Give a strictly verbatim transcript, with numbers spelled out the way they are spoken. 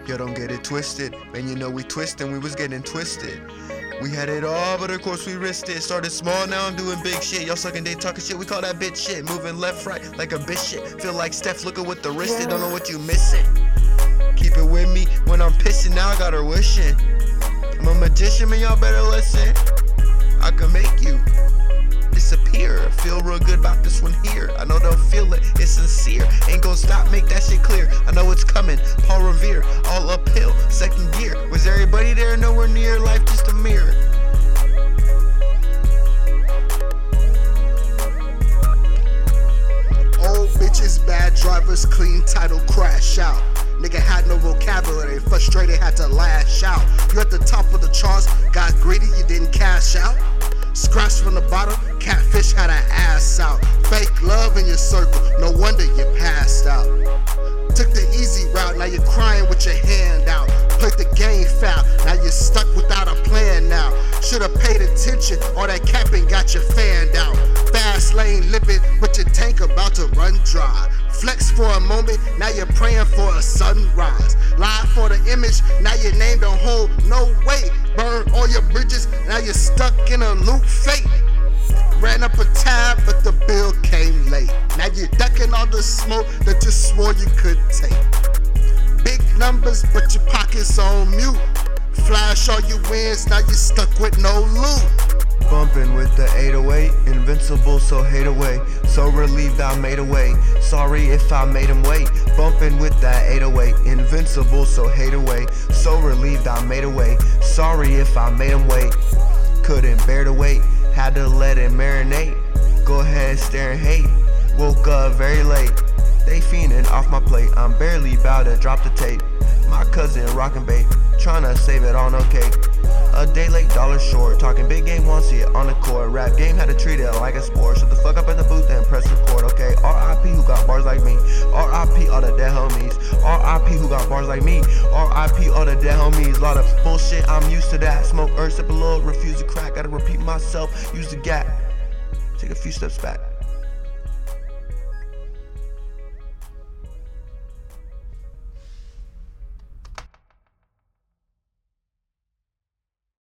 Yo, don't get it twisted. Man, you know we twistin', we was getting twisted. We had it all, but of course we risked it. Started small, now I'm doing big shit. Y'all sucking dick, talking shit, we call that bitch shit. Moving left, right, like a bitch shit. Feel like Steph, looking with the wrist, don't know what you missing. Keep it with me, when I'm pissing, now I got her wishing. I'm a magician, man, y'all better listen. I can make you disappear. Feel real good about this one here. I know they'll feel it, it's sincere. Ain't gon' stop, make that shit clear. I know it's coming, Paul Revere, all uphill, second gear. Was everybody there? Nowhere near, life just a mirror. Old bitches, bad drivers, clean title, crash out. Nigga had no vocabulary, frustrated, had to lash out. You at the top of the charts, got greedy, you didn't cash out. Scratched from the bottom, catfish had an ass out. Fake love in your circle, no wonder you passed out. Took the easy route, now you're crying with your hand out. Played the game foul, now you're stuck without a plan now. Should've paid attention, all that capping got you fanned out. Fast lane living, but your tank about to run dry. Flex for a moment, now you're praying for a sunrise. Lie for the image, now your name don't hold no weight. Burn all your bridges, now you're stuck in a loop fate. Ran up a tab, but the bill came late. Now you're ducking all the smoke that you swore you could take. Big numbers, but your pockets on mute. Flash all your wins, now you're stuck with no loot. Bumping with the eight oh eight, invincible, so hate away. So relieved I made away. Sorry if I made him wait. Bumping with that eight oh eight, invincible, so hate away. So relieved I made away. Sorry if I made him wait. Couldn't bear to wait, had to let it marinate. Go ahead, stare and hate. Woke up very late. They fiending off my plate. I'm barely about to drop the tape. My cousin rockin' bait, tryna save it on okay. A day late, dollar short. Talking big game, want see it on the court. Rap game had to treat it like a sport. Shut the fuck up in the booth and press record, okay? R I P who got bars like me. R I P all the dead homies. R I P who got bars like me. R I P all the dead homies. Lot of bullshit, I'm used to that. Smoke, earth, sip a little, refuse to crack. Gotta repeat myself, use the gap. Take a few steps back.